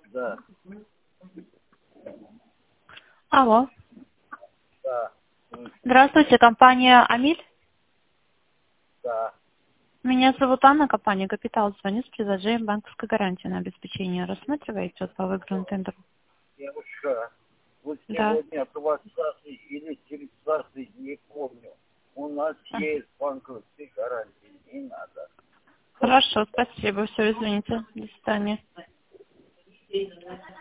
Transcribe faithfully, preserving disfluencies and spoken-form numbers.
Да. Алло. Да. Здравствуйте, компания «Амиль». Да. Меня зовут Анна, компания «Капитал». Звоню с предложением банковской гарантии на обеспечение. Рассматриваете по выигранному тендеру? Девушка, вот Да. сегодня двадцатый или тридцатый, не помню. У нас есть банковские гарантии, не надо. Хорошо, спасибо. Все, извините. До свидания.